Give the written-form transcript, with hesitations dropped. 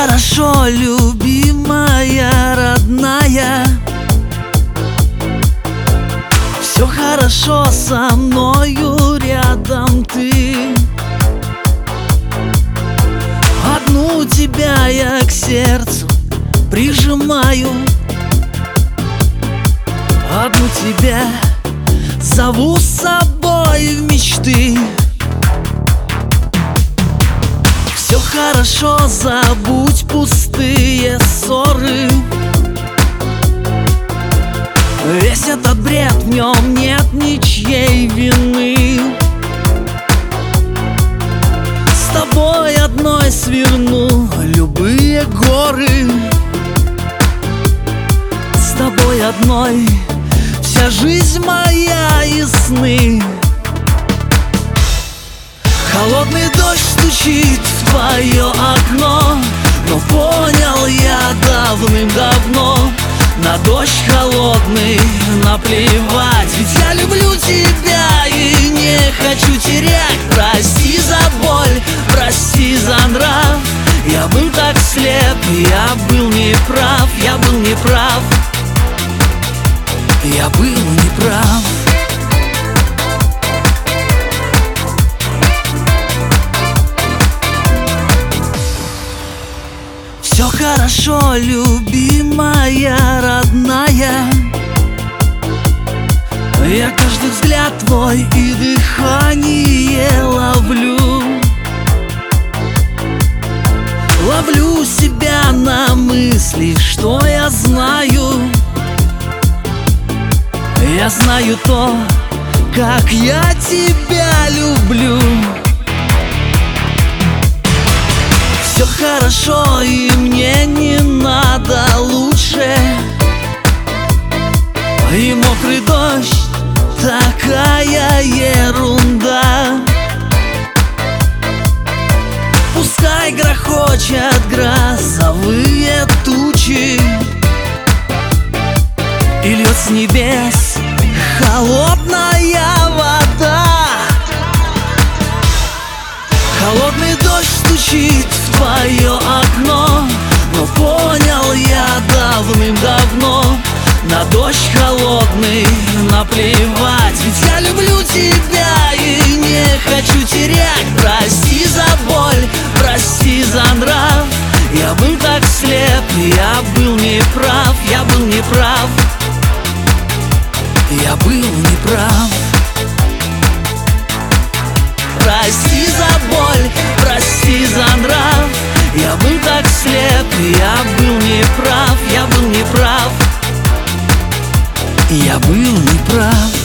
хорошо, любимая, родная. Все хорошо со мною, рядом ты. Одну тебя я к сердцу прижимаю, одну тебя зову с собой в мечты. Все хорошо, забудь пустые ссоры. Весь этот бред, в нем нет ничьей вины. С тобой одной сверну любые горы. С тобой одной вся жизнь моя и сны. Холодный дождь стучит в твое окно, но понял я давным-давно, на дождь холодный наплевать. Ведь я люблю тебя и не хочу терять. Прости за боль, прости за нрав. Я был так слеп, я был неправ, я был неправ, я был неправ. Все хорошо, любимая, родная. Я каждый взгляд твой и дыхание ловлю. Ловлю себя на мысли, что я знаю. Я знаю то, как я тебя люблю. Все хорошо, и мне не надо лучше. И мокрый дождь — такая ерунда. Пускай грохочет грозовые тучи, и льет с небес холодная вода. Холодный дождь стучит в твое окно, но понял я давным-давно, на дождь холодный наплевать. Ведь я люблю тебя и не хочу терять. Прости за боль, прости за нрав. Я был так слеп, я был неправ, я был неправ, я был неправ. Прости за боль, прости за нрав. Я был так слеп, я был неправ, я был неправ, я был неправ.